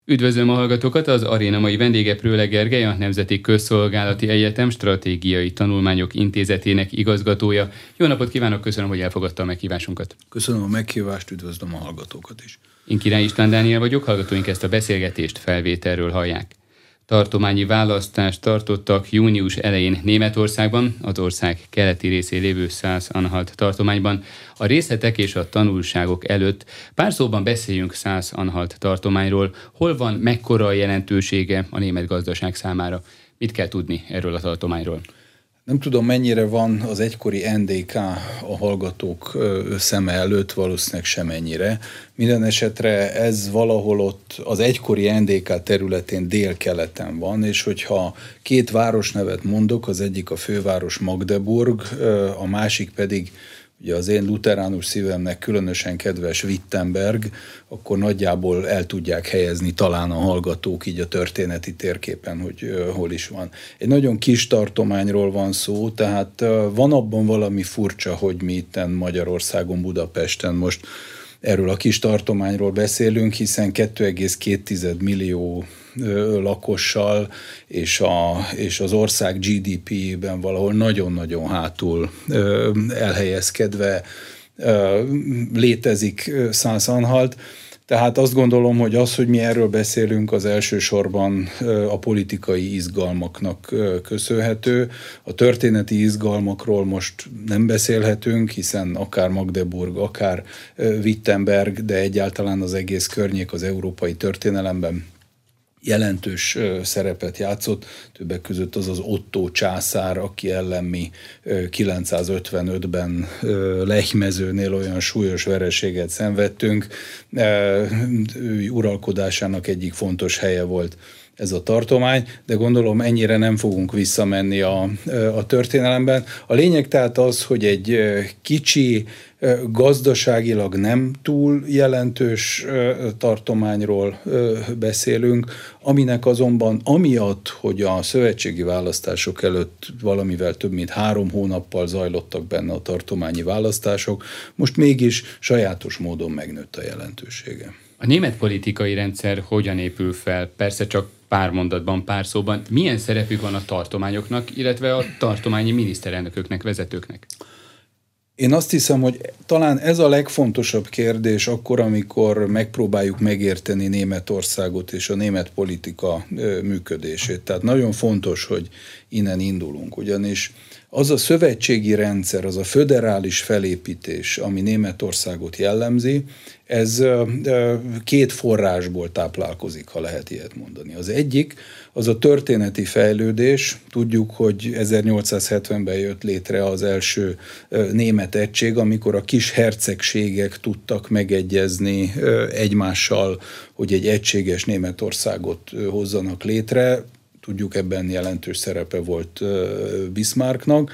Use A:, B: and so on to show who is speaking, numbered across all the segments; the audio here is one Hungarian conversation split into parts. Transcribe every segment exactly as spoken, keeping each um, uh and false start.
A: Üdvözlöm a hallgatókat, az aréna mai vendége Prőle Gergely, a Nemzeti Közszolgálati Egyetem Stratégiai Tanulmányok Intézetének igazgatója. Jó napot kívánok, köszönöm, hogy elfogadta a meghívásunkat.
B: Köszönöm a meghívást, üdvözlöm a hallgatókat is.
A: Én Király István Dániel vagyok, hallgatóink ezt a beszélgetést felvételről hallják. Tartományi választást tartottak június elején Németországban, az ország keleti részén lévő Szász-Anhalt tartományban. A részletek és a tanulságok előtt pár szóban beszéljünk Szász-Anhalt tartományról. Hol van, mekkora a jelentősége a német gazdaság számára? Mit kell tudni erről a tartományról?
B: Nem tudom, mennyire van az egykori en dé ká a hallgatók szeme előtt, valószínűleg semennyire. Minden esetre ez valahol ott az egykori en dé ká területén délkeleten van, és hogyha két városnevet mondok, az egyik a főváros Magdeburg, a másik pedig ugye az én luteránus szívemnek különösen kedves Wittenberg, akkor nagyjából el tudják helyezni talán a hallgatók így a történeti térképen, hogy uh, hol is van. Egy nagyon kis tartományról van szó, tehát uh, van abban valami furcsa, hogy mi itten Magyarországon, Budapesten most erről a kis tartományról beszélünk, hiszen két egész két millió ö, lakossal és, a, és az ország gé dé pé-ben valahol nagyon-nagyon hátul ö, elhelyezkedve ö, létezik Szász-Anhalt. Tehát azt gondolom, hogy az, hogy mi erről beszélünk, az elsősorban a politikai izgalmaknak köszönhető. A történeti izgalmakról most nem beszélhetünk, hiszen akár Magdeburg, akár Wittenberg, de egyáltalán az egész környék az európai történelemben jelentős szerepet játszott, többek között az az Ottó császár, aki ellen mi kilencszázötvenötben Lechmezőnél olyan súlyos vereséget szenvedtünk. Ő uralkodásának egyik fontos helye volt ez a tartomány, de gondolom ennyire nem fogunk visszamenni a, a történelemben. A lényeg tehát az, hogy egy kicsi, gazdaságilag nem túl jelentős tartományról beszélünk, aminek azonban amiatt, hogy a szövetségi választások előtt valamivel több mint három hónappal zajlottak benne a tartományi választások, most mégis sajátos módon megnőtt a jelentősége.
A: A német politikai rendszer hogyan épül fel? Persze csak pár mondatban, pár szóban. Milyen szerepük van a tartományoknak, illetve a tartományi miniszterelnököknek, vezetőknek?
B: Én azt hiszem, hogy talán ez a legfontosabb kérdés akkor, amikor megpróbáljuk megérteni Németországot és a német politika működését. Tehát nagyon fontos, hogy innen indulunk, ugyanis az a szövetségi rendszer, az a föderális felépítés, ami Németországot jellemzi, ez két forrásból táplálkozik, ha lehet ilyet mondani. Az egyik, az a történeti fejlődés. Tudjuk, hogy ezernyolcszázhetvenben jött létre az első német egység, amikor a kis hercegségek tudtak megegyezni egymással, hogy egy egységes Németországot hozzanak létre. Tudjuk, ebben jelentős szerepe volt Bismarcknak.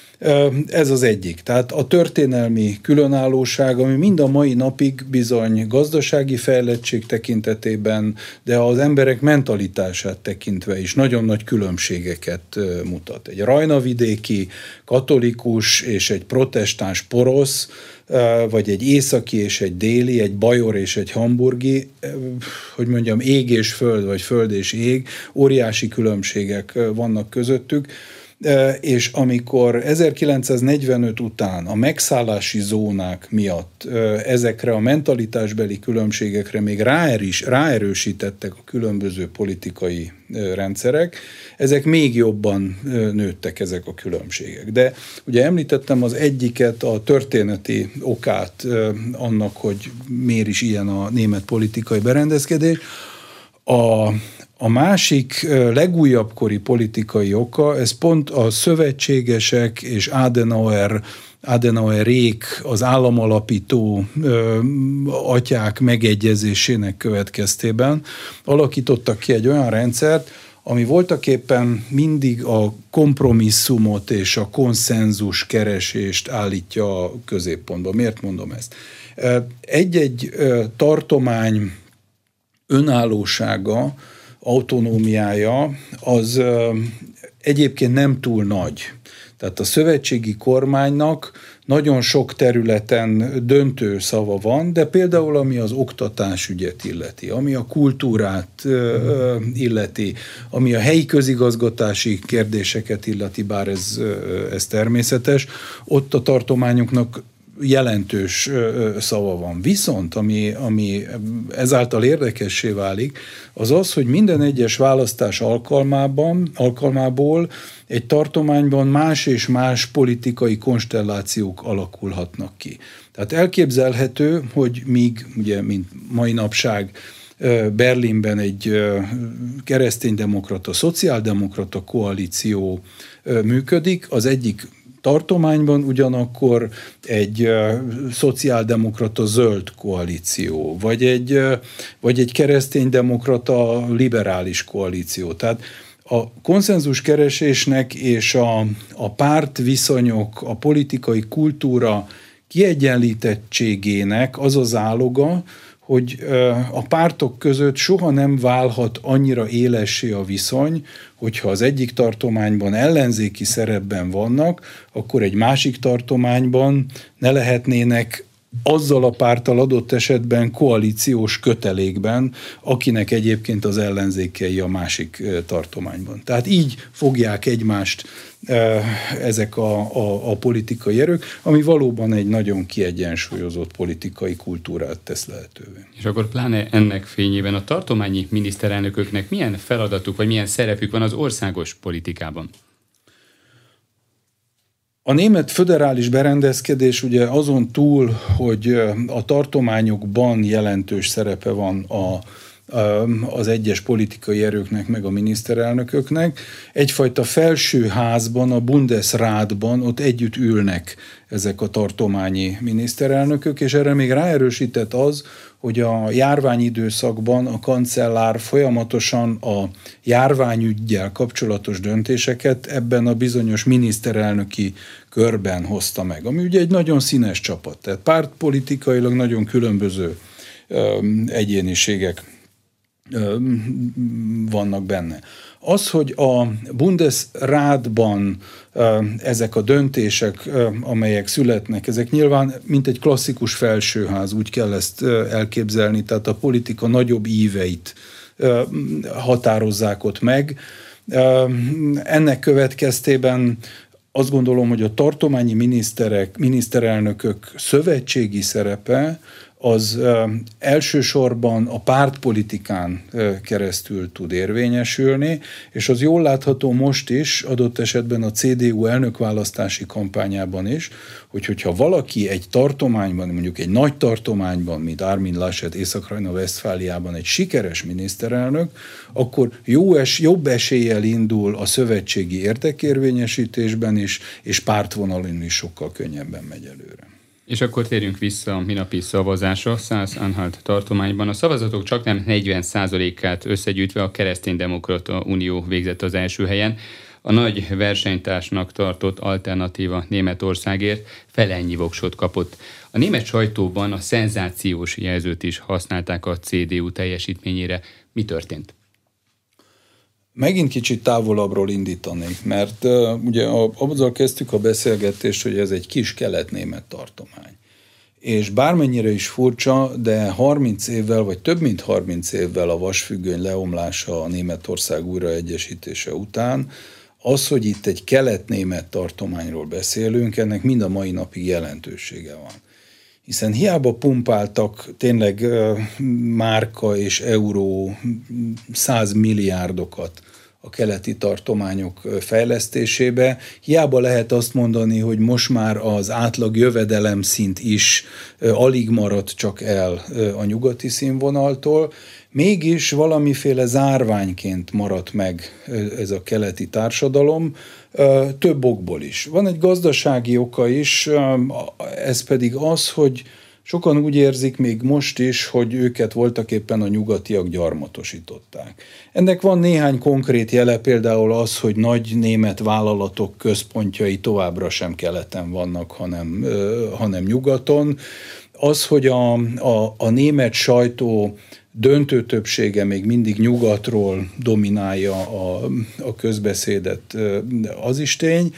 B: Ez az egyik. Tehát a történelmi különállóság, ami mind a mai napig bizony gazdasági fejlettség tekintetében, de az emberek mentalitását tekintve is nagyon nagy különbségeket mutat. Egy rajnavidéki katolikus és egy protestáns porosz, vagy egy északi és egy déli, egy bajor és egy hamburgi, hogy mondjam, ég és föld, vagy föld és ég, óriási különbségek vannak közöttük. És amikor ezerkilencszáznegyvenöt után a megszállási zónák miatt ezekre a mentalitásbeli különbségekre még ráerős, ráerősítettek a különböző politikai rendszerek, ezek még jobban nőttek ezek a különbségek. De ugye említettem az egyiket, a történeti okát annak, hogy miért is ilyen a német politikai berendezkedés. A A másik legújabb kori politikai oka, ez pont a szövetségesek és Adenauer, Adenauerék, az államalapító ö, atyák megegyezésének következtében alakítottak ki egy olyan rendszert, ami voltaképpen mindig a kompromisszumot és a konszenzus keresést állítja a középpontba. Miért mondom ezt? Egy-egy tartomány önállósága, autonómiája az egyébként nem túl nagy. Tehát a szövetségi kormánynak nagyon sok területen döntő szava van, de például ami az oktatásügyet illeti, ami a kultúrát illeti, ami a helyi közigazgatási kérdéseket illeti, bár ez, ez természetes, ott a tartományoknak jelentős szava van. Viszont, ami, ami ezáltal érdekessé válik, az az, hogy minden egyes választás alkalmában, alkalmából egy tartományban más és más politikai konstellációk alakulhatnak ki. Tehát elképzelhető, hogy míg, ugye, mint mai napság Berlinben egy kereszténydemokrata, szociáldemokrata koalíció működik, az egyik tartományban ugyanakkor egy uh, szociáldemokrata zöld koalíció, vagy egy, uh, vagy egy kereszténydemokrata liberális koalíció. Tehát a konszenzuskeresésnek és a, a pártviszonyok, a politikai kultúra kiegyenlítettségének az az áloga, hogy a pártok között soha nem válhat annyira élessé a viszony, hogyha az egyik tartományban ellenzéki szerepben vannak, akkor egy másik tartományban ne lehetnének azzal a párttal adott esetben koalíciós kötelékben, akinek egyébként az ellenzékei a másik tartományban. Tehát így fogják egymást ezek a, a, a politikai erők, ami valóban egy nagyon kiegyensúlyozott politikai kultúrát tesz lehetővé.
A: És akkor pláne ennek fényében a tartományi miniszterelnököknek milyen feladatuk, vagy milyen szerepük van az országos politikában?
B: A német föderális berendezkedés ugye azon túl, hogy a tartományokban jelentős szerepe van a, az egyes politikai erőknek, meg a miniszterelnököknek, egyfajta felsőházban, a Bundesrátban ott együtt ülnek ezek a tartományi miniszterelnökök, és erre még ráerősített az, hogy a járványidőszakban a kancellár folyamatosan a járványüggyel kapcsolatos döntéseket ebben a bizonyos miniszterelnöki körben hozta meg, ami ugye egy nagyon színes csapat, tehát pártpolitikailag nagyon különböző ö, egyéniségek ö, vannak benne. Az, hogy a Bundesrátban ezek a döntések, amelyek születnek, ezek nyilván mint egy klasszikus felsőház, úgy kell ezt elképzelni, tehát a politika nagyobb íveit határozzák ott meg. Ennek következtében azt gondolom, hogy a tartományi miniszterek, miniszterelnökök szövetségi szerepe az elsősorban a pártpolitikán keresztül tud érvényesülni, és az jól látható most is, adott esetben a cé dé u elnökválasztási kampányában is, hogy hogyha valaki egy tartományban, mondjuk egy nagy tartományban, mint Armin Laschet Észak-Rajna-Vesztfáliában egy sikeres miniszterelnök, akkor jó es, jobb eséllyel indul a szövetségi érdekérvényesítésben is, és pártvonalon is sokkal könnyebben megy előre.
A: És akkor térjünk vissza a minapi szavazásra. Szász-Anhalt tartományban a szavazatok csaknem negyven százalékát összegyűjtve a Kereszténydemokrata Unió végzett az első helyen. A nagy versenytársnak tartott Alternatíva Németországért felennyi voksot kapott. A német sajtóban a szenzációs jelzőt is használták a cé dé u teljesítményére. Mi történt?
B: Megint kicsit távolabbról indítanék, mert uh, ugye azzal kezdtük a beszélgetést, hogy ez egy kis kelet-német tartomány. És bármennyire is furcsa, de harminc évvel, vagy több mint harminc évvel a vasfüggöny leomlása, a Németország újraegyesítése után, az, hogy itt egy kelet-német tartományról beszélünk, ennek mind a mai napig jelentősége van. Hiszen hiába pumpáltak tényleg uh, márka és euró százmilliárdokat a keleti tartományok fejlesztésébe, hiába lehet azt mondani, hogy most már az átlag jövedelem szint is uh, alig maradt csak el uh, a nyugati színvonaltól, mégis valamiféle zárványként maradt meg uh, ez a keleti társadalom, több okból is. Van egy gazdasági oka is, ez pedig az, hogy sokan úgy érzik még most is, hogy őket voltaképpen a nyugatiak gyarmatosították. Ennek van néhány konkrét jele, például az, hogy nagy német vállalatok központjai továbbra sem keleten vannak, hanem, hanem nyugaton. Az, hogy a, a, a német sajtó döntő többsége még mindig nyugatról dominálja a, a közbeszédet, az is tény,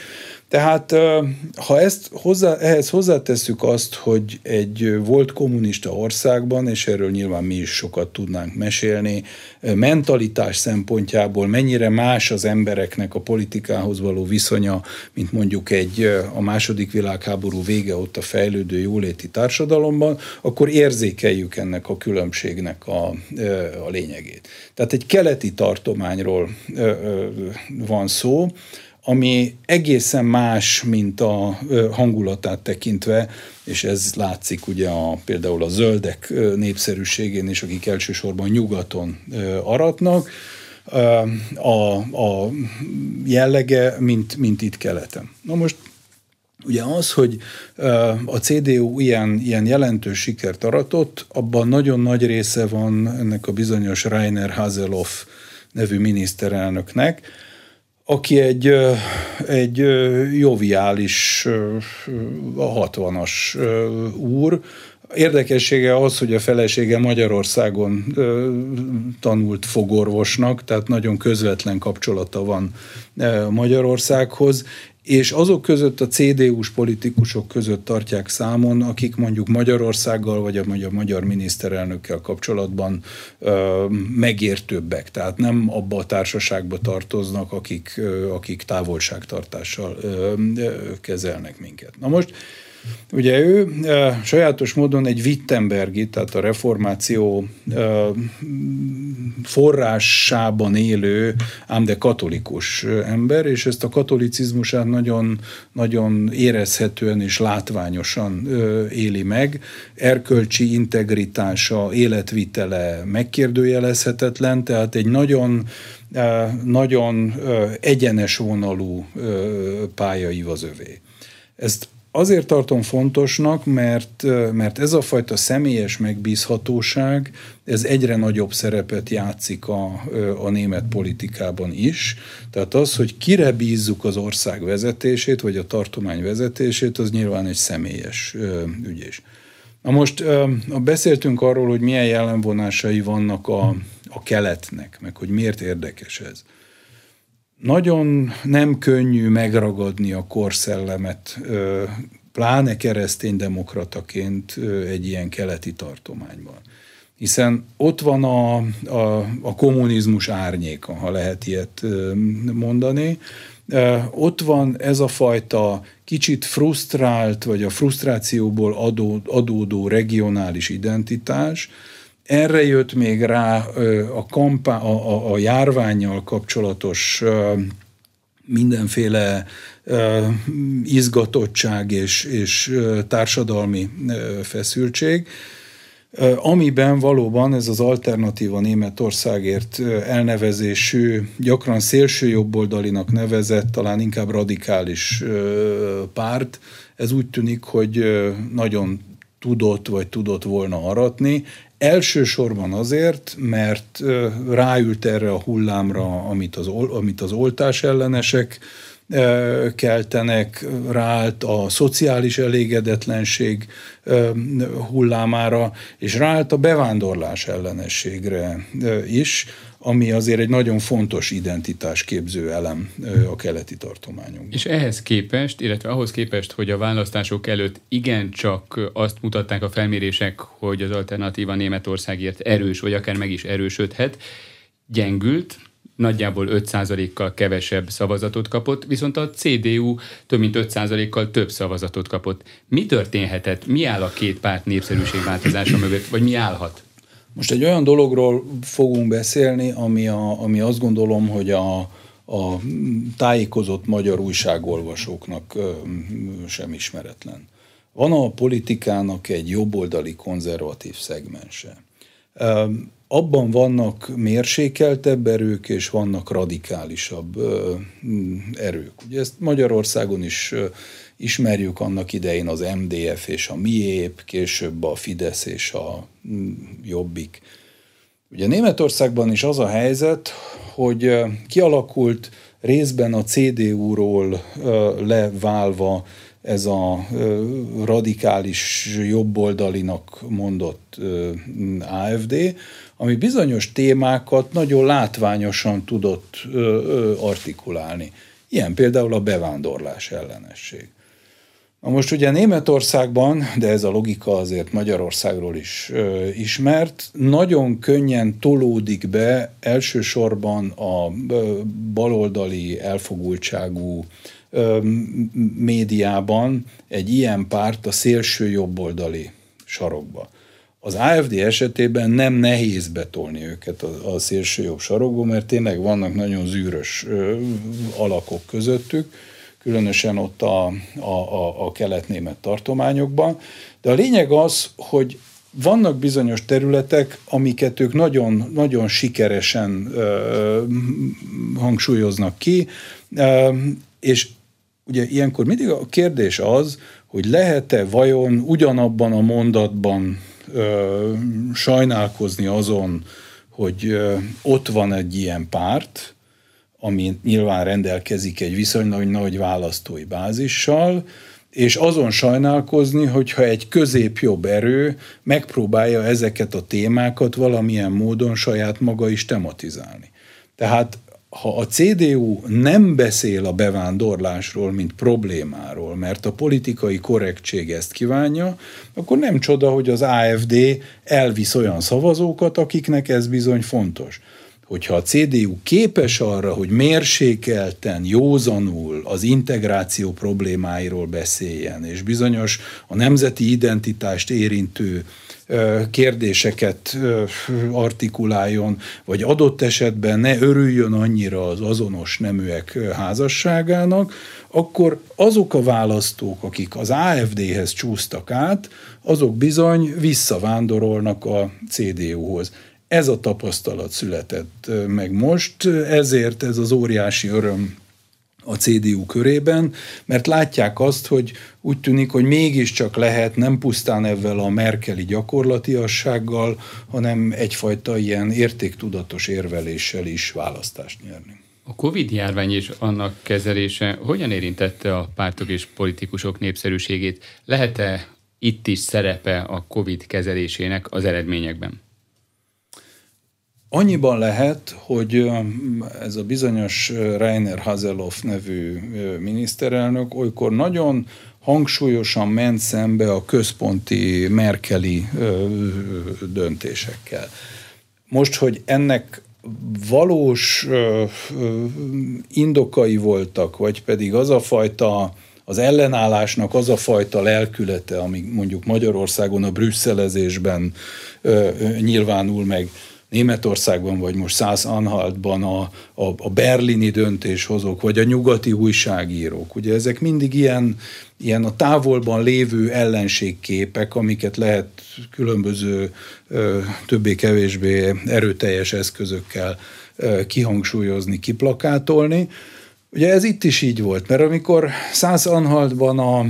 B: Tehát ha ezt hozzá, ehhez hozzátesszük azt, hogy egy volt kommunista országban, és erről nyilván mi is sokat tudnánk mesélni, mentalitás szempontjából mennyire más az embereknek a politikához való viszonya, mint mondjuk egy a második világháború vége óta fejlődő jóléti társadalomban, akkor érzékeljük ennek a különbségnek a, a lényegét. Tehát egy keleti tartományról van szó, ami egészen más, mint a hangulatát tekintve, és ez látszik ugye a, például a zöldek népszerűségén is, akik elsősorban nyugaton aratnak, a, a jellege, mint, mint itt keleten. Na most ugye az, hogy a cé dé u ilyen, ilyen jelentős sikert aratott, abban nagyon nagy része van ennek a bizonyos Rainer Haseloff nevű miniszterelnöknek, aki egy, egy joviális, a hatvanas úr. Érdekessége az, hogy a felesége Magyarországon tanult fogorvosnak, tehát nagyon közvetlen kapcsolata van Magyarországhoz, és azok között a cé dé u-s politikusok között tartják számon, akik mondjuk Magyarországgal vagy a magyar miniszterelnökkel kapcsolatban ö, megértőbbek, tehát nem abba a társaságba tartoznak, akik, ö, akik távolságtartással ö, ö, kezelnek minket. Na most ugye ő e, sajátos módon egy wittenbergi, tehát a reformáció e, forrásában élő, ám de katolikus ember, és ezt a katolicizmusát nagyon, nagyon érezhetően és látványosan e, éli meg. Erkölcsi integritása, életvitele megkérdőjelezhetetlen, tehát egy nagyon, e, nagyon e, egyenes vonalú e, pályaív az övé. Ezt azért tartom fontosnak, mert, mert ez a fajta személyes megbízhatóság, ez egyre nagyobb szerepet játszik a, a német politikában is. Tehát az, hogy kire bízzuk az ország vezetését, vagy a tartomány vezetését, az nyilván egy személyes ügy is. Na most beszéltünk arról, hogy milyen jellemvonásai vannak a, a keletnek, meg hogy miért érdekes ez. Nagyon nem könnyű megragadni a korszellemet, pláne kereszténydemokrataként egy ilyen keleti tartományban. Hiszen ott van a, a, a kommunizmus árnyéka, ha lehet ilyet mondani. Ott van ez a fajta kicsit frusztrált, vagy a frusztrációból adó, adódó regionális identitás. Erre jött még rá a, kampá, a, a, a járvánnyal kapcsolatos mindenféle izgatottság és, és társadalmi feszültség, amiben valóban ez az Alternatíva Németországért elnevezésű, gyakran szélsőjobboldalinak nevezett, talán inkább radikális párt, ez úgy tűnik, hogy nagyon tudott vagy tudott volna aratni. Elsősorban azért, mert ráült erre a hullámra, amit az, amit az oltás ellenesek keltenek, ráállt a szociális elégedetlenség hullámára, és ráállt a bevándorlás ellenességre is, ami azért egy nagyon fontos identitásképző elem a keleti tartományunkban.
A: És ehhez képest, illetve ahhoz képest, hogy a választások előtt igencsak azt mutatták a felmérések, hogy az Alternatíva Németországért erős, vagy akár meg is erősödhet, gyengült, nagyjából öt százalékkal kevesebb szavazatot kapott, viszont a cé dé u több mint öt százalékkal több szavazatot kapott. Mi történhetett? Mi áll a két párt népszerűségváltozása mögött, vagy mi állhat?
B: Most egy olyan dologról fogunk beszélni, ami, a, ami azt gondolom, hogy a, a tájékozott magyar újságolvasóknak sem ismeretlen. Van a politikának egy jobboldali konzervatív szegmense. Abban vannak mérsékeltebb erők, és vannak radikálisabb erők. Ugye ezt Magyarországon is ismerjük, annak idején az em dé ef és a Miép, később a Fidesz és a Jobbik. Ugye Németországban is az a helyzet, hogy kialakult részben a cé dé u-ról leválva ez a radikális jobboldalinak mondott á ef dé, ami bizonyos témákat nagyon látványosan tudott artikulálni. Ilyen például a bevándorlás ellenesség. Na most ugye Németországban, de ez a logika azért Magyarországról is ö, ismert, nagyon könnyen tolódik be elsősorban a ö, baloldali elfogultságú ö, médiában egy ilyen párt a szélső jobboldali sarokba. Az á ef dé esetében nem nehéz betolni őket a, a szélső jobb sarokba, mert tényleg vannak nagyon zűrös ö, alakok közöttük, különösen ott a, a, a, a kelet-német tartományokban. De a lényeg az, hogy vannak bizonyos területek, amiket ők nagyon, nagyon sikeresen ö, hangsúlyoznak ki, ö, és ugye ilyenkor mindig a kérdés az, hogy lehet-e vajon ugyanabban a mondatban ö, sajnálkozni azon, hogy ö, ott van egy ilyen párt, ami nyilván rendelkezik egy viszonylag nagy választói bázissal, és azon sajnálkozni, hogyha egy középjobb erő megpróbálja ezeket a témákat valamilyen módon saját maga is tematizálni. Tehát ha a cé dé u nem beszél a bevándorlásról, mint problémáról, mert a politikai korrektség ezt kívánja, akkor nem csoda, hogy az á ef dé elvisz olyan szavazókat, akiknek ez bizony fontos. Hogyha a cé dé u képes arra, hogy mérsékelten, józanul az integráció problémáiról beszéljen, és bizonyos a nemzeti identitást érintő kérdéseket artikuláljon, vagy adott esetben ne örüljön annyira az azonos neműek házasságának, akkor azok a választók, akik az á ef déhez csúsztak át, azok bizony visszavándorolnak a cé dé uhoz. Ez a tapasztalat született meg most, ezért ez az óriási öröm a cé dé u körében, mert látják azt, hogy úgy tűnik, hogy mégiscsak lehet nem pusztán ezzel a merkeli gyakorlatiassággal, hanem egyfajta ilyen értéktudatos érveléssel is választást nyerni.
A: A Covid-járvány és annak kezelése hogyan érintette a pártok és politikusok népszerűségét? Lehet-e itt is szerepe a Covid kezelésének az eredményekben?
B: Annyiban lehet, hogy ez a bizonyos Rainer Haseloff nevű miniszterelnök olykor nagyon hangsúlyosan ment szembe a központi merkeli döntésekkel. Most, hogy ennek valós indokai voltak, vagy pedig az a fajta, az ellenállásnak az a fajta lelkülete, ami mondjuk Magyarországon a brüsszelezésben nyilvánul meg, Németországban, vagy most Szász-Anhaltban a, a, a berlini döntéshozók, vagy a nyugati újságírók. Ugye ezek mindig ilyen, ilyen a távolban lévő ellenségképek, amiket lehet különböző többé-kevésbé erőteljes eszközökkel kihangsúlyozni, kiplakátolni. Ugye ez itt is így volt, mert amikor Szász-Anhaltban a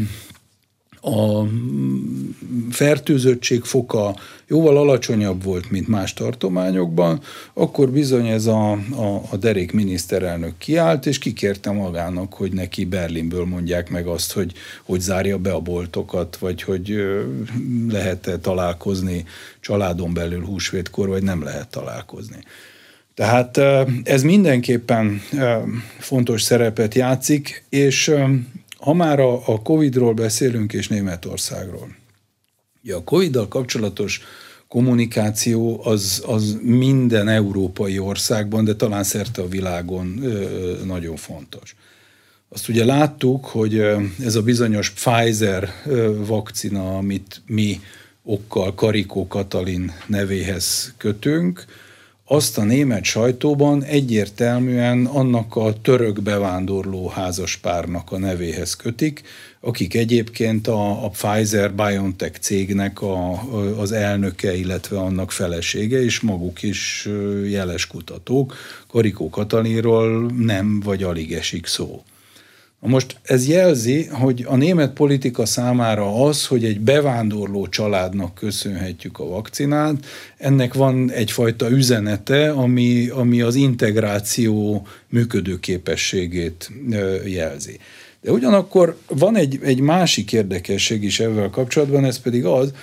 B: a fertőzöttség foka jóval alacsonyabb volt, mint más tartományokban, akkor bizony ez a, a, a derék miniszterelnök kiállt, és kikérte magának, hogy neki Berlinből mondják meg azt, hogy hogy zárja be a boltokat, vagy hogy lehet-e találkozni családon belül húsvétkor, vagy nem lehet találkozni. Tehát ez mindenképpen fontos szerepet játszik, és ha már a Covidról beszélünk és Németországról. Ja, a Coviddal kapcsolatos kommunikáció az, az minden európai országban, de talán szerte a világon nagyon fontos. Azt ugye láttuk, hogy ez a bizonyos Pfizer vakcina, amit mi okkal Karikó Katalin nevéhez kötünk, azt a német sajtóban egyértelműen annak a török bevándorló házaspárnak a nevéhez kötik, akik egyébként a, a Pfizer-BioNTech cégnek a, az elnöke, illetve annak felesége, és maguk is jeles kutatók. Karikó Katalinról nem vagy alig esik szó. Most ez jelzi, hogy a német politika számára az, hogy egy bevándorló családnak köszönhetjük a vakcinát, ennek van egyfajta üzenete, ami, ami az integráció működőképességét jelzi. De ugyanakkor van egy, egy másik érdekesség is ezzel kapcsolatban, ez pedig az,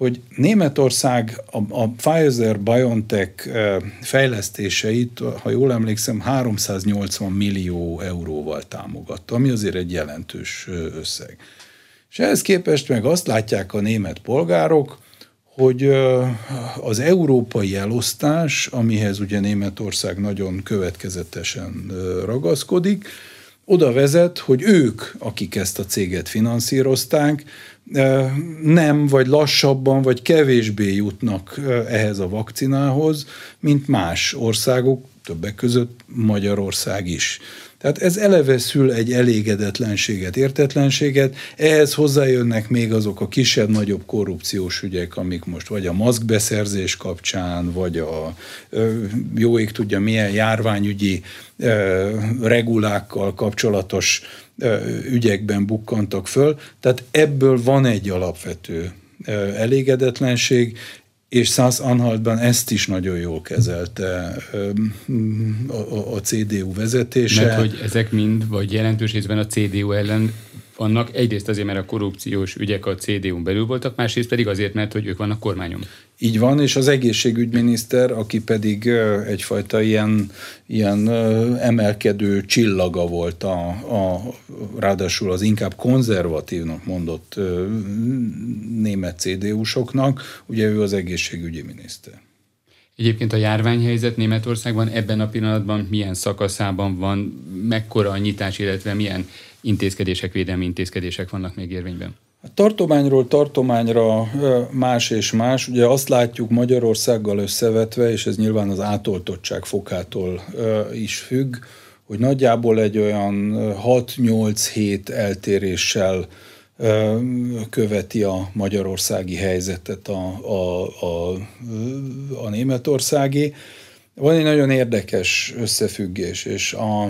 B: hogy Németország a, a Pfizer-BioNTech fejlesztéseit, ha jól emlékszem, háromszáznyolcvan millió euróval támogatta, ami azért egy jelentős összeg. És ehhez képest meg azt látják a német polgárok, hogy az európai elosztás, amihez ugye Németország nagyon következetesen ragaszkodik, oda vezet, hogy ők, akik ezt a céget finanszírozták, nem, vagy lassabban, vagy kevésbé jutnak ehhez a vakcinához, mint más országok, többek között Magyarország is. Tehát ez eleve szül egy elégedetlenséget, értetlenséget, ehhez hozzájönnek még azok a kisebb-nagyobb korrupciós ügyek, amik most vagy a maszkbeszerzés kapcsán, vagy a jó ég tudja milyen járványügyi regulákkal kapcsolatos ügyekben bukkantak föl. Tehát ebből van egy alapvető elégedetlenség, és Szász-Anhaltban ezt is nagyon jól kezelte a cé dé u vezetése.
A: Mert hogy ezek mind, vagy jelentős részben a cé dé u ellen vannak, egyrészt azért, mert a korrupciós ügyek a cé dé u-n belül voltak, másrészt pedig azért, mert hogy ők vannak kormányon.
B: Így van, és az egészségügyminiszter, aki pedig egyfajta ilyen, ilyen emelkedő csillaga volt, a, a, ráadásul az inkább konzervatívnak mondott német cé dé u-soknak, ugye ő az egészségügyi miniszter.
A: Egyébként a járványhelyzet Németországban ebben a pillanatban milyen szakaszában van, mekkora a nyitás, illetve milyen intézkedések, védelmi intézkedések vannak még érvényben?
B: A tartományról tartományra más és más. Ugye azt látjuk Magyarországgal összevetve, és ez nyilván az átoltottság fokától is függ, hogy nagyjából egy olyan hat-nyolc hét eltéréssel követi a magyarországi helyzetet a, a, a, a németországi. Van egy nagyon érdekes összefüggés, és a,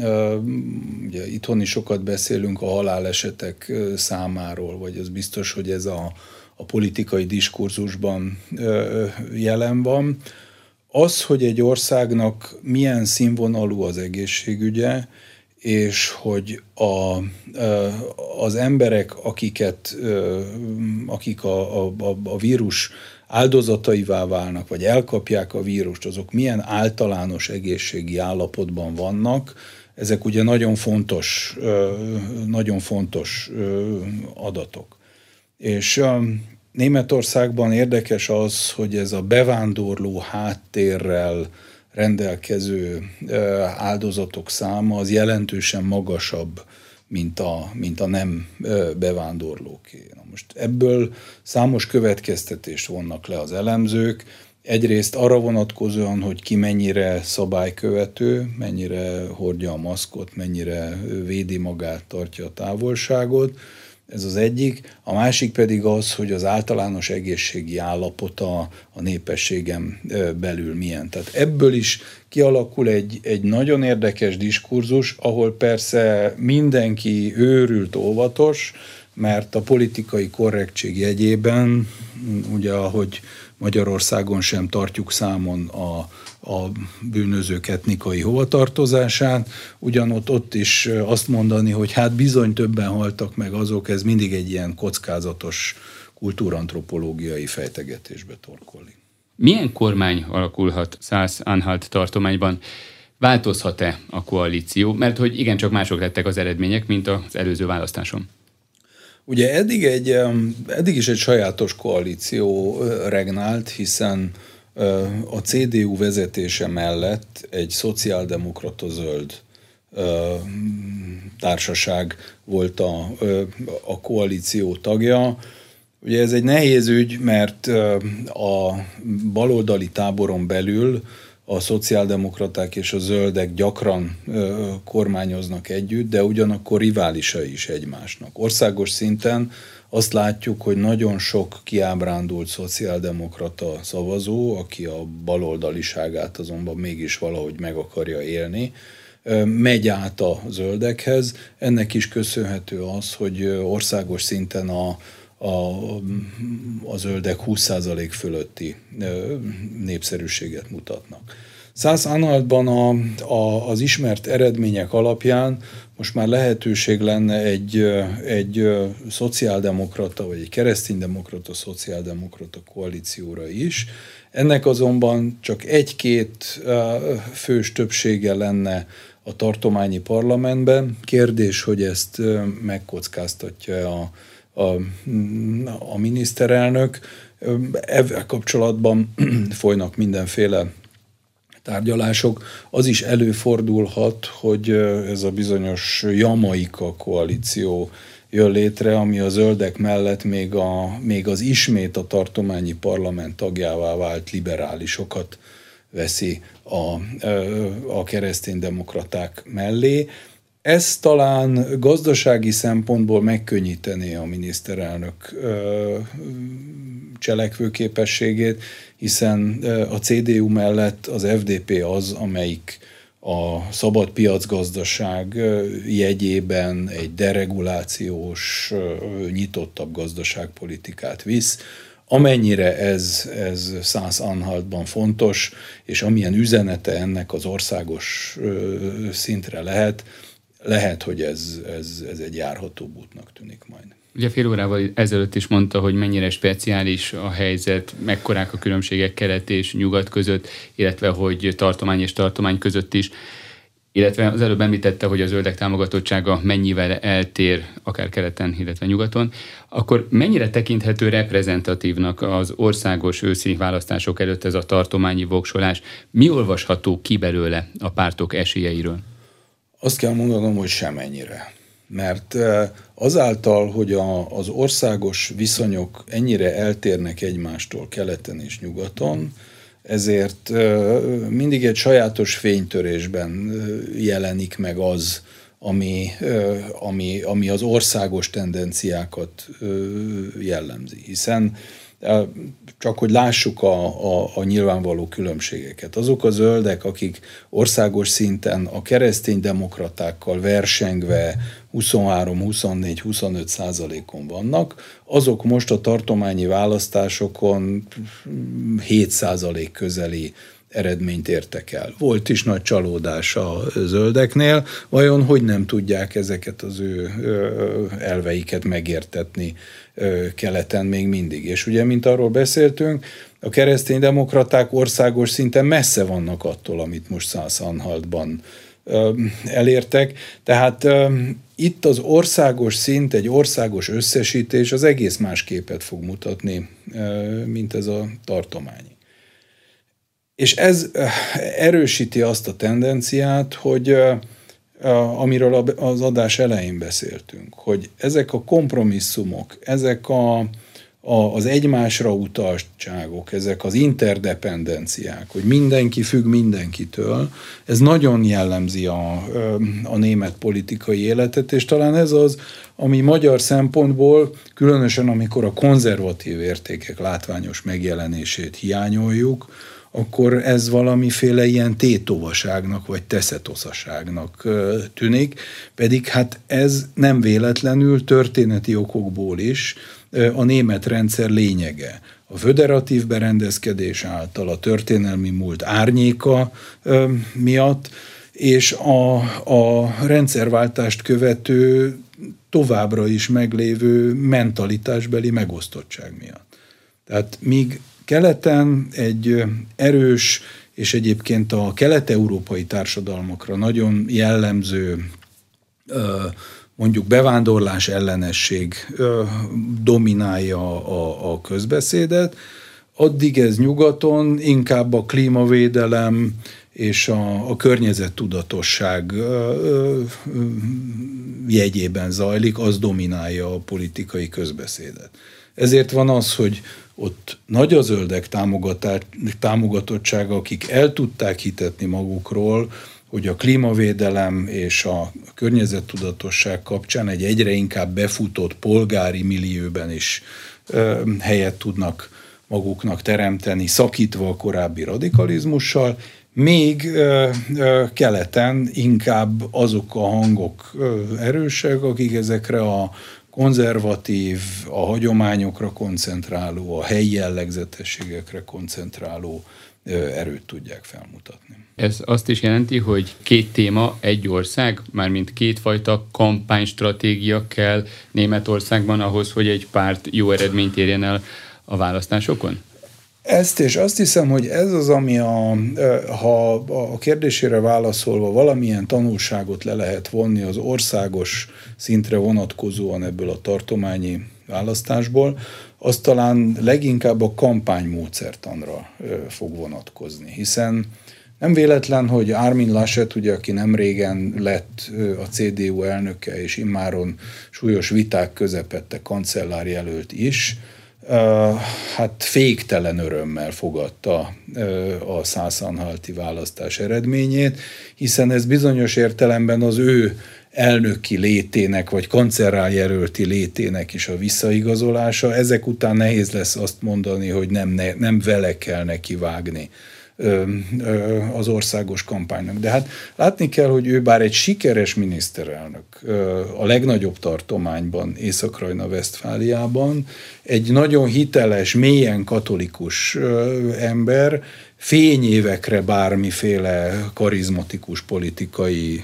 B: ugye itthon is sokat beszélünk a halálesetek számáról, vagy az biztos, hogy ez a, a politikai diskurzusban jelen van. Az, hogy egy országnak milyen színvonalú az egészségügye, és hogy a, az emberek, akiket, akik a, a, a vírus áldozataivá válnak, vagy elkapják a vírust, azok milyen általános egészségi állapotban vannak, ezek ugye nagyon fontos, nagyon fontos adatok. És Németországban érdekes az, hogy ez a bevándorló háttérrel rendelkező áldozatok száma az jelentősen magasabb, mint a, mint a nem bevándorlóké. Na most ebből számos következtetést vonnak le az elemzők. Egyrészt arra vonatkozóan, hogy ki mennyire szabálykövető, mennyire hordja a maszkot, mennyire védi magát, tartja a távolságot. Ez az egyik. A másik pedig az, hogy az általános egészségi állapota a népességem belül milyen. Tehát ebből is kialakul egy, egy nagyon érdekes diskurzus, ahol persze mindenki őrült óvatos, mert a politikai korrektség jegyében, ugye ahogy Magyarországon sem tartjuk számon a, a bűnözők etnikai hovatartozását, ugyanott ott is azt mondani, hogy hát bizony többen haltak meg azok, ez mindig egy ilyen kockázatos kultúrantropológiai fejtegetésbe torkolli.
A: Milyen kormány alakulhat Szász-Anhalt tartományban? Változhat-e a koalíció? Mert hogy igencsak mások lettek az eredmények, mint az előző választáson.
B: Ugye eddig, egy, eddig is egy sajátos koalíció regnált, hiszen a cé dé u vezetése mellett egy szociáldemokrata zöld társaság volt a, a koalíció tagja. Ugye ez egy nehéz ügy, mert a baloldali táboron belül a szociáldemokraták és a zöldek gyakran ö, kormányoznak együtt, de ugyanakkor riválisai is egymásnak. Országos szinten azt látjuk, hogy nagyon sok kiábrándult szociáldemokrata szavazó, aki a baloldaliságát azonban mégis valahogy meg akarja élni, ö, megy át a zöldekhez. Ennek is köszönhető az, hogy országos szinten a A, a zöldek húsz százalék fölötti népszerűséget mutatnak. Szász-Anhaltban a, a, az ismert eredmények alapján most már lehetőség lenne egy, egy szociáldemokrata, vagy egy kereszténydemokrata, szociáldemokrata koalícióra is. Ennek azonban csak egy-két fős többsége lenne a tartományi parlamentben. Kérdés, hogy ezt megkockáztatja a, a, a miniszterelnök. Ezzel kapcsolatban folynak mindenféle tárgyalások. Az is előfordulhat, hogy ez a bizonyos Jamaika koalíció jön létre, ami a zöldek mellett még, a, még az ismét a tartományi parlament tagjává vált liberálisokat veszi a, a kereszténydemokraták mellé. Ez talán gazdasági szempontból megkönnyítené a miniszterelnök cselekvőképességét, hiszen a cé dé u mellett az ef dé pé az, amelyik a szabad piacgazdaság jegyében egy deregulációs, nyitottabb gazdaságpolitikát visz. Amennyire ez, ez Szász-Anhaltban fontos, és amilyen üzenete ennek az országos szintre lehet, lehet, hogy ez, ez, ez egy járhatóbb útnak tűnik majd.
A: Ugye fél órával ezelőtt is mondta, hogy mennyire speciális a helyzet, mekkorák a különbségek kelet és nyugat között, illetve hogy tartomány és tartomány között is, illetve az előbb említette, hogy a zöldek támogatottsága mennyivel eltér, akár keleten, illetve nyugaton, akkor mennyire tekinthető reprezentatívnak az országos őszi választások előtt ez a tartományi voksolás? Mi olvasható ki belőle a pártok esélyeiről?
B: Azt kell mondanom, hogy semennyire. Mert azáltal, hogy a, az országos viszonyok ennyire eltérnek egymástól keleten és nyugaton, ezért mindig egy sajátos fénytörésben jelenik meg az, ami, ami, ami az országos tendenciákat jellemzi. Hiszen csak hogy lássuk a, a, a nyilvánvaló különbségeket. Azok a zöldek, akik országos szinten a kereszténydemokratákkal versengve huszonhárom, huszonnégy, huszonöt százalékon vannak, azok most a tartományi választásokon hét százalék közeli eredményt értek el. Volt is nagy csalódás a zöldeknél, vajon hogy nem tudják ezeket az ő elveiket megértetni keleten még mindig. És ugye, mint arról beszéltünk, a kereszténydemokraták országos szinten messze vannak attól, amit most Szász-Anhaltban elértek. Tehát itt az országos szint, egy országos összesítés az egész más képet fog mutatni, mint ez a tartományi. És ez erősíti azt a tendenciát, hogy amiről az adás elején beszéltünk, hogy ezek a kompromisszumok, ezek a, a, az egymásra utaltságok, ezek az interdependenciák, hogy mindenki függ mindenkitől, ez nagyon jellemzi a, a német politikai életet, és talán ez az, ami magyar szempontból, különösen amikor a konzervatív értékek látványos megjelenését hiányoljuk, akkor ez valamiféle ilyen tétovaságnak vagy teszetoszaságnak tűnik, pedig hát ez nem véletlenül történeti okokból is a német rendszer lényege. A föderatív berendezkedés által, a történelmi múlt árnyéka miatt, és a, a rendszerváltást követő továbbra is meglévő mentalitásbeli megosztottság miatt. Tehát míg keleten egy erős, és egyébként a kelet-európai társadalmakra nagyon jellemző, mondjuk bevándorlás ellenesség dominálja a, a közbeszédet, addig ez nyugaton inkább a klímavédelem és a, a környezettudatosság jegyében zajlik, az dominálja a politikai közbeszédet. Ezért van az, hogy ott nagy a zöldek támogatottsága, akik el tudták hitetni magukról, hogy a klímavédelem és a környezettudatosság kapcsán egy egyre inkább befutott polgári millióben is ö, helyet tudnak maguknak teremteni, szakítva a korábbi radikalizmussal, még ö, ö, keleten inkább azok a hangok ö, erősek, akik ezekre a konzervatív, a hagyományokra koncentráló, a helyi jellegzetességekre koncentráló erőt tudják felmutatni.
A: Ez azt is jelenti, hogy két téma, egy ország, mármint kétfajta kampánystratégia kell Németországban ahhoz, hogy egy párt jó eredményt érjen el a választásokon?
B: Ezt, és azt hiszem, hogy ez az, ami a, ha a kérdésére válaszolva valamilyen tanulságot le lehet vonni az országos szintre vonatkozóan ebből a tartományi választásból, az talán leginkább a kampánymódszertanra fog vonatkozni, hiszen nem véletlen, hogy Armin Laschet, ugye, aki nem régen lett a cé dé u elnöke, és immáron súlyos viták közepette kancellárjelölt is, hát féktelen örömmel fogadta a szászanhalti választás eredményét, hiszen ez bizonyos értelemben az ő elnöki létének, vagy kancellárjelölti létének is a visszaigazolása. Ezek után nehéz lesz azt mondani, hogy nem, ne, nem vele kell neki vágni az országos kampánynak. De hát látni kell, hogy ő bár egy sikeres miniszterelnök a legnagyobb tartományban, Észak-Rajna-Vesztfáliában, egy nagyon hiteles, mélyen katolikus ember, fényévekre bármiféle karizmatikus politikai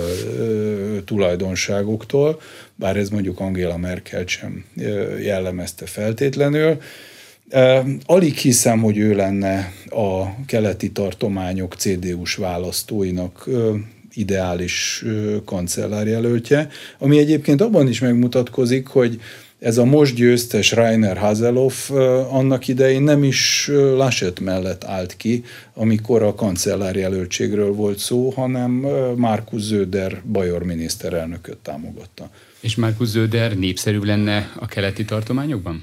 B: tulajdonságoktól, bár ez mondjuk Angela Merkel sem jellemezte feltétlenül. Alig hiszem, hogy ő lenne a keleti tartományok cé dé u-s választóinak ideális kancellárjelöltje, ami egyébként abban is megmutatkozik, hogy ez a most győztes Rainer Haseloff annak idején nem is Laschet mellett állt ki, amikor a kancellárjelöltségről volt szó, hanem Markus Söder bajor miniszterelnököt támogatta.
A: És Markus Söder népszerű lenne a keleti tartományokban?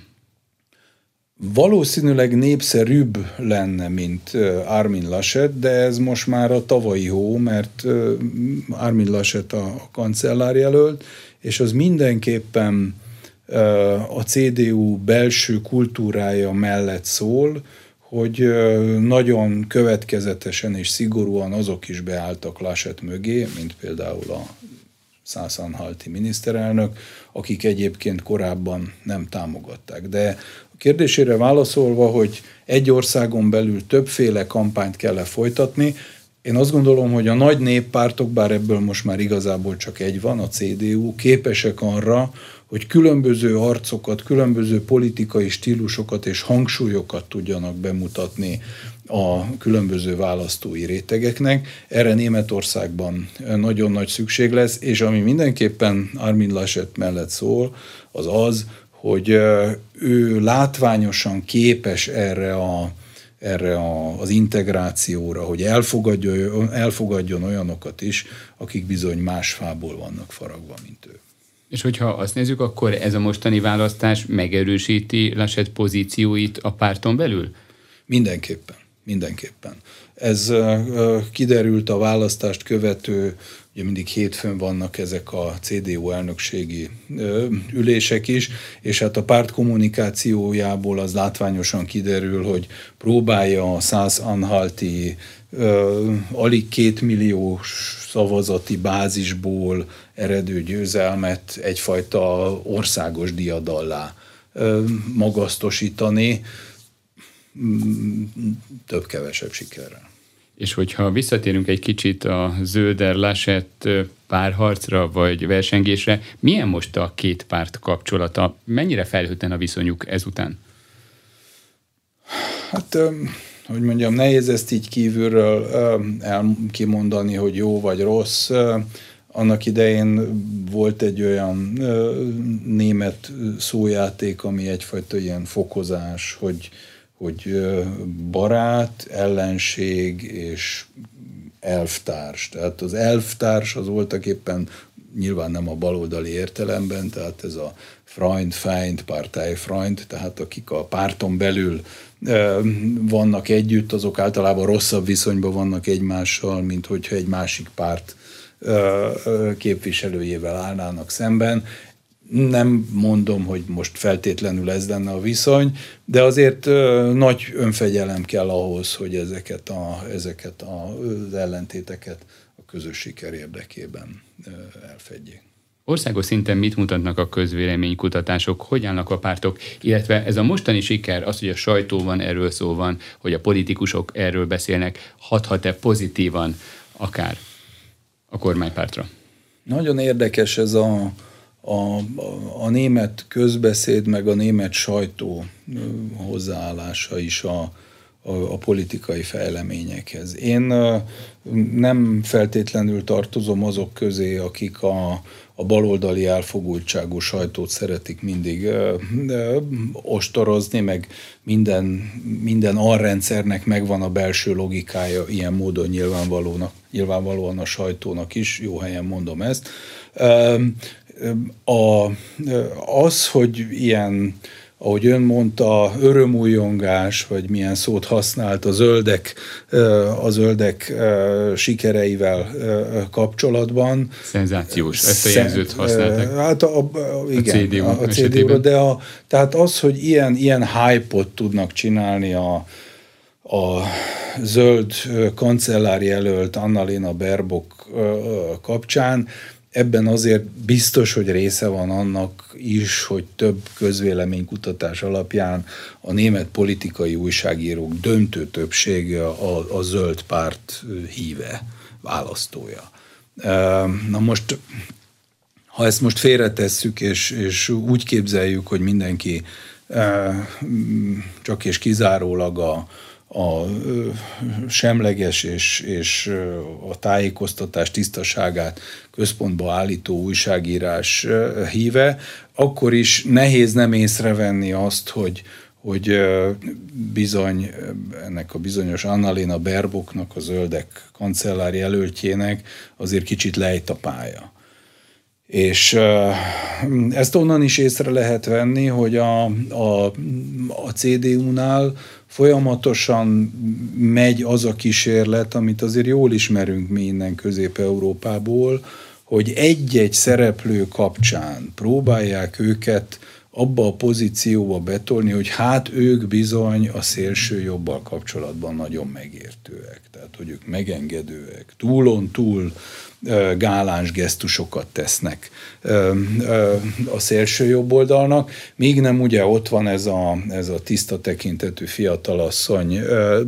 B: Valószínűleg népszerűbb lenne, mint Armin Laschet, de ez most már a tavalyi hó, mert Armin Laschet a kancellárjelölt, és az mindenképpen a cé dé u belső kultúrája mellett szól, hogy nagyon következetesen és szigorúan azok is beálltak Laschet mögé, mint például a szászanhalti miniszterelnök, akik egyébként korábban nem támogatták. De a kérdésére válaszolva, hogy egy országon belül többféle kampányt kell folytatni, én azt gondolom, hogy a nagy néppártok, bár ebből most már igazából csak egy van, a cé dé u, képesek arra, hogy különböző arcokat, különböző politikai stílusokat és hangsúlyokat tudjanak bemutatni a különböző választói rétegeknek. Erre Németországban nagyon nagy szükség lesz, és ami mindenképpen Armin Laschet mellett szól, az az, hogy ő látványosan képes erre a erre a, az integrációra, hogy elfogadjon, elfogadjon olyanokat is, akik bizony más fából vannak faragva, mint ő.
A: És hogyha azt nézzük, akkor ez a mostani választás megerősíti Laschet pozícióit a párton belül?
B: Mindenképpen, mindenképpen. Ez uh, kiderült a választást követő, ugye mindig hétfőn vannak ezek a cé dé u elnökségi uh, ülések is, és hát a párt kommunikációjából az látványosan kiderül, hogy próbálja a szászanhalti uh, alig két milliós szavazati bázisból eredő győzelmet egyfajta országos diadallá uh, magasztosítani, több-kevesebb sikerrel.
A: És hogyha visszatérünk egy kicsit a Söder-Laschet párharcra vagy versengésre, milyen most a két párt kapcsolata? Mennyire fejlődten a viszonyuk ezután?
B: Hát, hogy mondjam, nehéz ezt így kívülről el kimondani, hogy jó vagy rossz. Annak idején volt egy olyan német szójáték, ami egyfajta ilyen fokozás, hogy hogy barát, ellenség és elvtárs. Tehát az elvtárs az voltak éppen nyilván nem a baloldali értelemben, tehát ez a Freund, Feind, Parteifreund, tehát akik a párton belül vannak együtt, azok általában rosszabb viszonyban vannak egymással, mint hogyha egy másik párt képviselőjével állnának szemben. Nem mondom, hogy most feltétlenül ez lenne a viszony, de azért ö, nagy önfegyelem kell ahhoz, hogy ezeket, a, ezeket a, az ellentéteket a közös siker érdekében ö, elfedjék.
A: Országos szinten mit mutatnak a közvéleménykutatások, hogy állnak a pártok, illetve ez a mostani siker, az, hogy a sajtóban erről szó van, hogy a politikusok erről beszélnek, hathat-e pozitívan akár a kormánypártra? Nagyon
B: érdekes ez a, a, a német közbeszéd, meg a német sajtó hozzáállása is a, a, a politikai fejleményekhez. Én nem feltétlenül tartozom azok közé, akik a a baloldali elfogultságú sajtót szeretik mindig ö, ö, ostorozni, meg minden, minden alrendszernek megvan a belső logikája, ilyen módon nyilvánvalóan, nyilvánvalóan a sajtónak is, jó helyen mondom ezt. Ö, a, az, hogy ilyen, ahogy ön mondta, örömújongás, vagy milyen szót használt a zöldek, a zöldek sikereivel kapcsolatban.
A: Szenzációs, ezt a jelzőt használták.
B: Hát a, a, igen, a cé dé u, a cé dé u, de a, tehát az, hogy ilyen, ilyen hype-ot tudnak csinálni a, a zöld kancellári jelölt Annalena Baerbock kapcsán, ebben azért biztos, hogy része van annak is, hogy több közvéleménykutatás alapján a német politikai újságírók döntő többsége a, a zöld párt híve, választója. Na most, ha ezt most félretesszük, és, és úgy képzeljük, hogy mindenki csak és kizárólag a a semleges és, és a tájékoztatás tisztaságát központba állító újságírás híve, akkor is nehéz nem észrevenni azt, hogy, hogy bizony ennek a bizonyos Annalena Baerbocknak, a zöldek kancellár jelöltjének azért kicsit lejt a pálya. És ezt onnan is észre lehet venni, hogy a, a, a cé dé u-nál folyamatosan megy az a kísérlet, amit azért jól ismerünk mi innen Közép-Európából, hogy egy-egy szereplő kapcsán próbálják őket abba a pozícióba betolni, hogy hát ők bizony a szélső jobbal kapcsolatban nagyon megértőek. Tehát, hogy ők megengedőek, túlon túl gáláns gesztusokat tesznek a szélső jobb oldalnak, míg nem ugye ott van ez a, ez a tiszta tekintetű fiatalasszony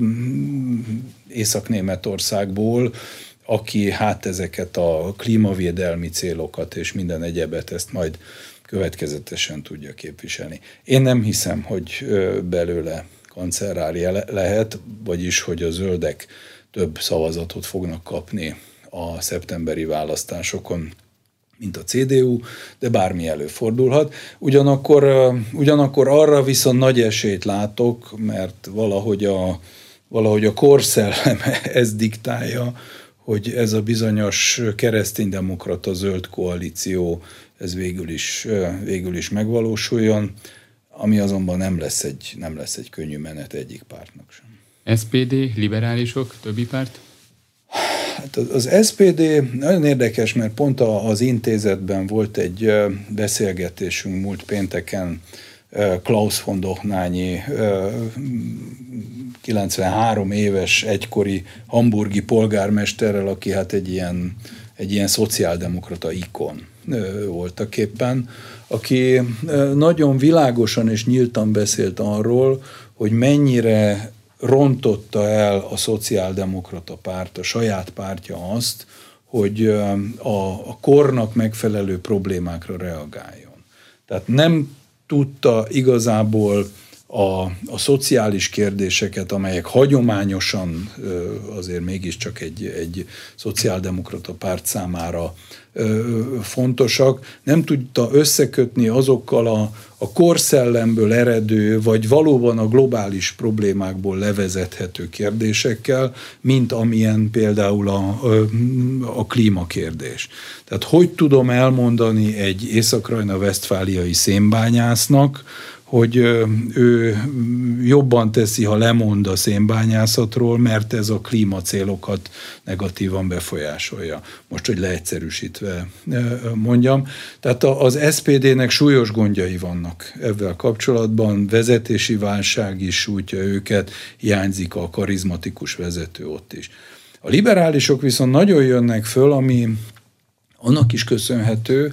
B: Észak-Németországból, aki hát ezeket a klímavédelmi célokat és minden egyebet ezt majd következetesen tudja képviselni. Én nem hiszem, hogy belőle kancellár lehet, vagyis hogy a zöldek több szavazatot fognak kapni a szeptemberi választásokon, mint a cé dé u, de bármi előfordulhat. Ugyanakkor, ugyanakkor arra viszont nagy esélyt látok, mert valahogy a, valahogy a korszelleme ez diktálja, hogy ez a bizonyos kereszténydemokrata zöld koalíció, ez végül is, végül is megvalósuljon, ami azonban nem lesz egy, nem lesz egy könnyű menet egyik pártnak sem.
A: es pé dé, liberálisok, többi párt?
B: Hát az es pé dé nagyon érdekes, mert pont az Intézetben volt egy beszélgetésünk múlt pénteken Klaus von Dohnányi kilencvenhárom éves egykori hamburgi polgármesterrel, aki hát egy ilyen, egy ilyen szociáldemokrata ikon voltak éppen, aki nagyon világosan és nyíltan beszélt arról, hogy mennyire rontotta el a szociáldemokrata párt, a saját pártja azt, hogy a, a kornak megfelelő problémákra reagáljon. Tehát nem tudta igazából a, a szociális kérdéseket, amelyek hagyományosan azért mégiscsak egy, egy szociáldemokrata párt számára fontosak, nem tudta összekötni azokkal a, a korszellemből eredő, vagy valóban a globális problémákból levezethető kérdésekkel, mint amilyen például a, a klímakérdés. Tehát hogy tudom elmondani egy észak-rajna-vesztfáliai szénbányásznak, hogy ő jobban teszi, ha lemond a szénbányászatról, mert ez a klímacélokat negatívan befolyásolja. Most, hogy leegyszerűsítve mondjam. Tehát az es pé dé-nek súlyos gondjai vannak ezzel kapcsolatban, vezetési válság is sújtja őket, hiányzik a karizmatikus vezető ott is. A liberálisok viszont nagyon jönnek föl, ami annak is köszönhető,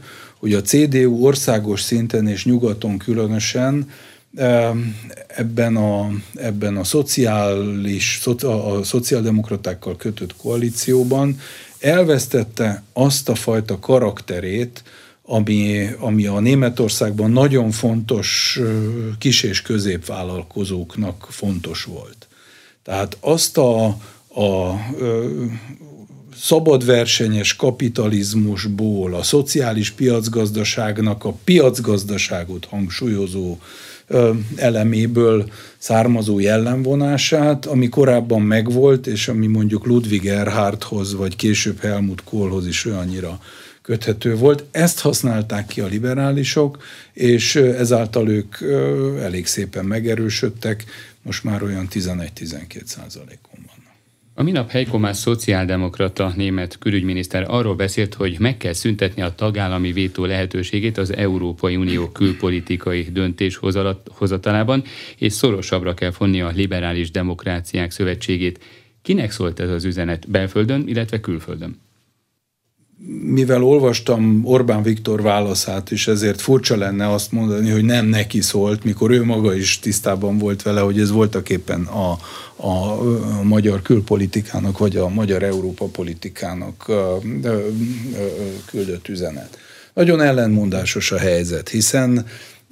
B: hogy a cé dé u országos szinten és nyugaton különösen ebben a, ebben a szociális, a szociáldemokratákkal kötött koalícióban elvesztette azt a fajta karakterét, ami, ami a Németországban nagyon fontos kis- és középvállalkozóknak fontos volt. Tehát azt a, a szabadversenyes kapitalizmusból, a szociális piacgazdaságnak a piacgazdaságot hangsúlyozó eleméből származó jellemvonását, ami korábban megvolt, és ami mondjuk Ludwig Erhardthoz, vagy később Helmut Kohlhoz is olyannyira köthető volt. Ezt használták ki a liberálisok, és ezáltal ők elég szépen megerősödtek, most már olyan tizenegy-tizenkét százalékon vannak.
A: A minap Heiko Maas szociáldemokrata német külügyminiszter arról beszélt, hogy meg kell szüntetni a tagállami vétó lehetőségét az Európai Unió külpolitikai döntéshozatalában, és szorosabbra kell fonni a liberális demokráciák szövetségét. Kinek szólt ez az üzenet belföldön, illetve külföldön?
B: Mivel olvastam Orbán Viktor válaszát, és ezért furcsa lenne azt mondani, hogy nem neki szólt, mikor ő maga is tisztában volt vele, hogy ez voltaképpen a, a, a magyar külpolitikának, vagy a magyar Európa politikának küldött üzenet. Nagyon ellentmondásos a helyzet, hiszen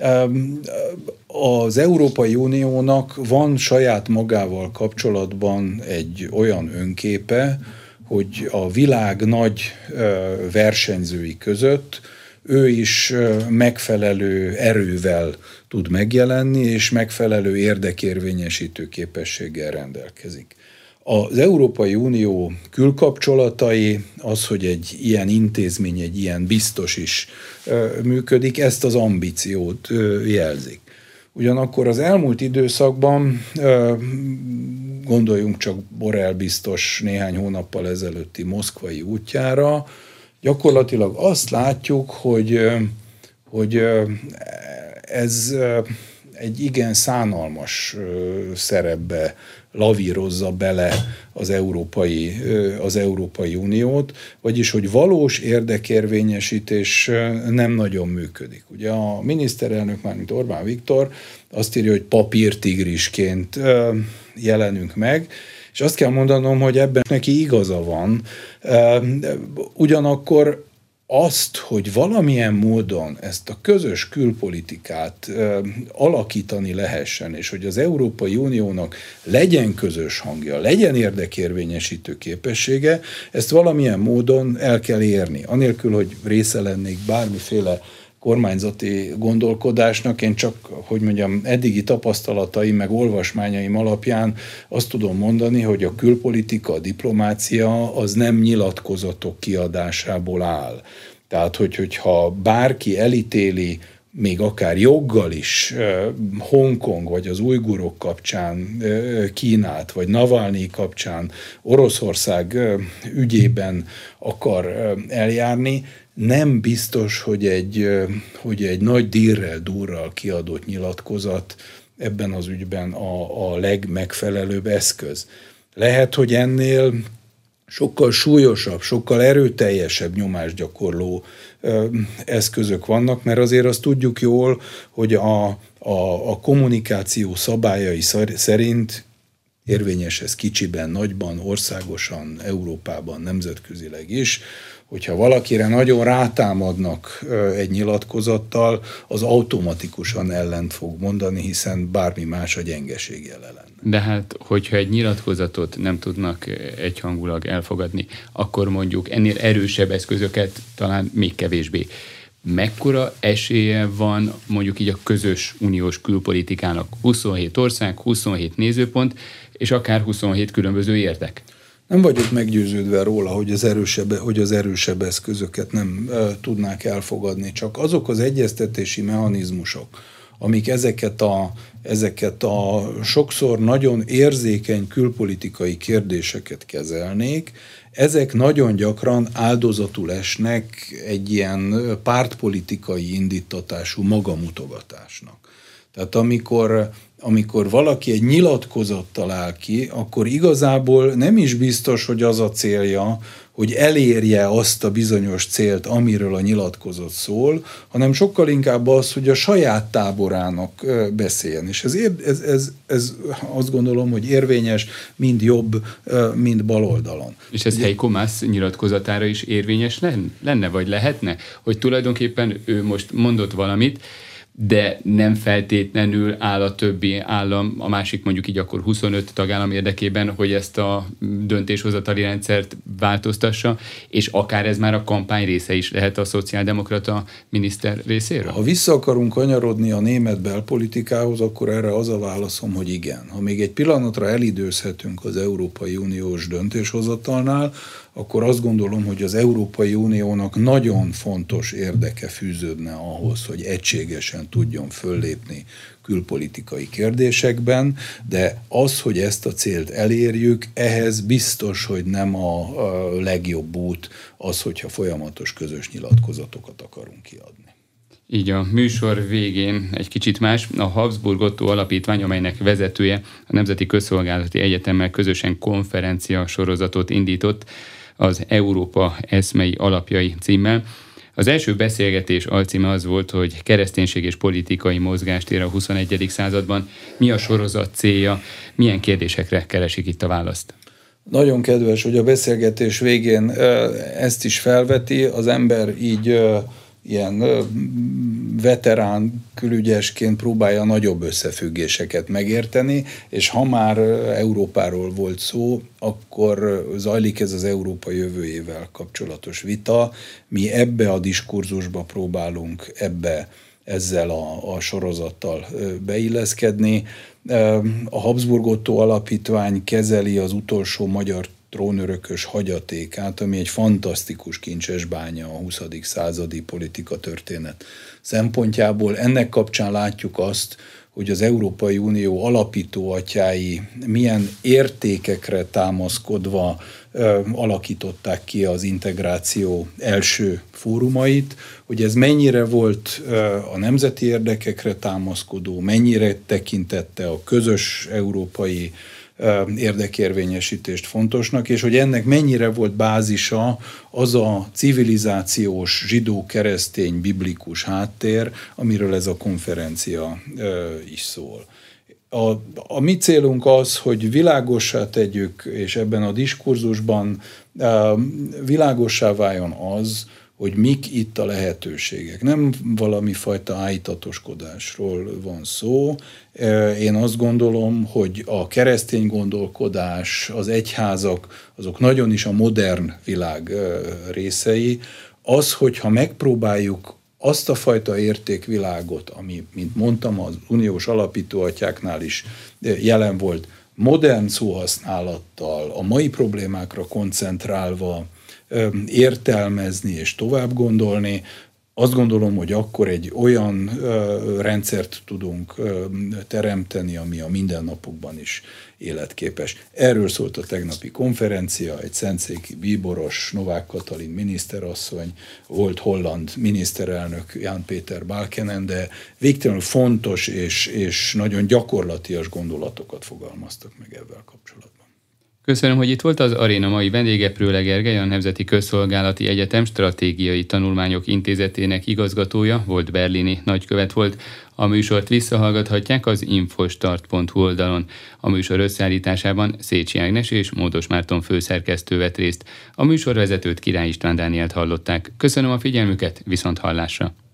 B: az Európai Uniónak van saját magával kapcsolatban egy olyan önképe, hogy a világ nagy versenyzői között ő is megfelelő erővel tud megjelenni, és megfelelő érdekérvényesítő képességgel rendelkezik. Az Európai Unió külkapcsolatai, az, hogy egy ilyen intézmény, egy ilyen biztos is működik, ezt az ambíciót jelzik. Ugyanakkor az elmúlt időszakban, gondoljunk csak Borrell biztos néhány hónappal ezelőtti moszkvai útjára, gyakorlatilag azt látjuk, hogy, hogy ez egy igen szánalmas szerepbe lavírozza bele az Európai, az Európai Uniót, vagyis hogy valós érdekérvényesítés nem nagyon működik. Ugye a miniszterelnök, mármint Orbán Viktor azt írja, hogy papírtigrisként jelenünk meg, és azt kell mondanom, hogy ebben neki igaza van. Ugyanakkor azt, hogy valamilyen módon ezt a közös külpolitikát ö, alakítani lehessen, és hogy az Európai Uniónak legyen közös hangja, legyen érdekérvényesítő képessége, ezt valamilyen módon el kell érni. Anélkül, hogy része lennék bármiféle kormányzati gondolkodásnak, én csak, hogy mondjam, eddigi tapasztalataim meg olvasmányaim alapján azt tudom mondani, hogy a külpolitika, a diplomácia az nem nyilatkozatok kiadásából áll. Tehát, hogy, hogyha bárki elítéli, még akár joggal is Hongkong vagy az ujgurok kapcsán Kínát, vagy Navalnyi kapcsán Oroszország ügyében akar eljárni, nem biztos, hogy egy, hogy egy nagy dírrel, durral kiadott nyilatkozat ebben az ügyben a, a legmegfelelőbb eszköz. Lehet, hogy ennél sokkal súlyosabb, sokkal erőteljesebb nyomásgyakorló ö, eszközök vannak, mert azért azt tudjuk jól, hogy a, a, a kommunikáció szabályai szerint érvényes ez kicsiben, nagyban, országosan, Európában, nemzetközileg is, hogyha valakire nagyon rátámadnak egy nyilatkozattal, az automatikusan ellent fog mondani, hiszen bármi más a gyengeség jele lenne.
A: De hát, hogyha egy nyilatkozatot nem tudnak egyhangulag elfogadni, akkor mondjuk ennél erősebb eszközöket talán még kevésbé. Mekkora esélye van mondjuk így a közös uniós külpolitikának? huszonhét ország, huszonhét nézőpont, és akár huszonhét különböző érdek.
B: Nem vagyok meggyőződve róla, hogy az erősebb, hogy az erősebb eszközöket nem e, tudnák elfogadni, csak azok az egyeztetési mechanizmusok, amik ezeket a, ezeket a sokszor nagyon érzékeny külpolitikai kérdéseket kezelnék, ezek nagyon gyakran áldozatul esnek egy ilyen pártpolitikai indítatású magamutogatásnak. Tehát amikor amikor valaki egy nyilatkozattal áll ki, akkor igazából nem is biztos, hogy az a célja, hogy elérje azt a bizonyos célt, amiről a nyilatkozat szól, hanem sokkal inkább az, hogy a saját táborának beszéljen. És ez, ez, ez, ez azt gondolom, hogy érvényes mind jobb, mind bal oldalon.
A: És ez Heiko Maas nyilatkozatára is érvényes lenne, vagy lehetne? Hogy tulajdonképpen ő most mondott valamit, de nem feltétlenül áll a többi állam, a másik mondjuk így akkor huszonöt tagállam érdekében, hogy ezt a döntéshozatali rendszert változtassa, és akár ez már a kampány része is lehet a szociáldemokrata miniszter részéről?
B: Ha vissza akarunk kanyarodni a német belpolitikához, akkor erre az a válaszom, hogy igen. Ha még egy pillanatra elidőzhetünk az Európai Uniós döntéshozatalnál, akkor azt gondolom, hogy az Európai Uniónak nagyon fontos érdeke fűződne ahhoz, hogy egységesen tudjon föllépni külpolitikai kérdésekben, de az, hogy ezt a célt elérjük, ehhez biztos, hogy nem a legjobb út az, hogyha folyamatos közös nyilatkozatokat akarunk kiadni.
A: Így a műsor végén egy kicsit más, a Habsburg Otto Alapítvány, amelynek vezetője a Nemzeti Közszolgálati Egyetemmel közösen konferencia sorozatot indított, az Európa eszmei alapjai címmel. Az első beszélgetés alcíme az volt, hogy kereszténység és politikai mozgástér a huszonegyedik században. Mi a sorozat célja? Milyen kérdésekre keresik itt a választ?
B: Nagyon kedves, hogy a beszélgetés végén ezt is felveti. Az ember így ilyen veterán külügyesként próbálja nagyobb összefüggéseket megérteni, és ha már Európáról volt szó, akkor zajlik ez az Európa jövőjével kapcsolatos vita. Mi ebbe a diskurzusba próbálunk ebbe ezzel a, a sorozattal beilleszkedni. A Habsburg Otto Alapítvány kezeli az utolsó magyar trónörökös hagyatékát, ami egy fantasztikus kincses bánya a huszadik századi politika történet szempontjából. Ennek kapcsán látjuk azt, hogy az Európai Unió alapító atyái milyen értékekre támaszkodva ö, alakították ki az integráció első fórumait, hogy ez mennyire volt ö, a nemzeti érdekekre támaszkodó, mennyire tekintette a közös európai érdekérvényesítést fontosnak, és hogy ennek mennyire volt bázisa az a civilizációs, zsidó-keresztény, biblikus háttér, amiről ez a konferencia is szól. A, a mi célunk az, hogy világossá tegyük, és ebben a diskurzusban világossá váljon az, hogy mik itt a lehetőségek. Nem valami fajta ájtatoskodásról van szó. Én azt gondolom, hogy a keresztény gondolkodás, az egyházak, azok nagyon is a modern világ részei. Az, hogyha megpróbáljuk azt a fajta értékvilágot, ami, mint mondtam, az uniós alapítóatyáknál is jelen volt, modern szóhasználattal, a mai problémákra koncentrálva, értelmezni és tovább gondolni, azt gondolom, hogy akkor egy olyan ö, rendszert tudunk ö, teremteni, ami a mindennapokban is életképes. Erről szólt a tegnapi konferencia, egy szentszéki bíboros, Novák Katalin miniszterasszony, volt holland miniszterelnök Jan Peter Balkenende, de végtelenül fontos és, és nagyon gyakorlatias gondolatokat fogalmaztak meg ezzel kapcsolatban.
A: Köszönöm, hogy itt volt az aréna mai vendége, Prőle Gergely, a Nemzeti Közszolgálati Egyetem Stratégiai Tanulmányok Intézetének igazgatója, volt berlini nagykövet volt. A műsort visszahallgathatják az infostart pont hu oldalon. A műsor összeállításában Szécsi Ágnes és Módos Márton főszerkesztő vett részt. A műsorvezetőt Király István Dánielt hallották. Köszönöm a figyelmüket, viszont hallásra!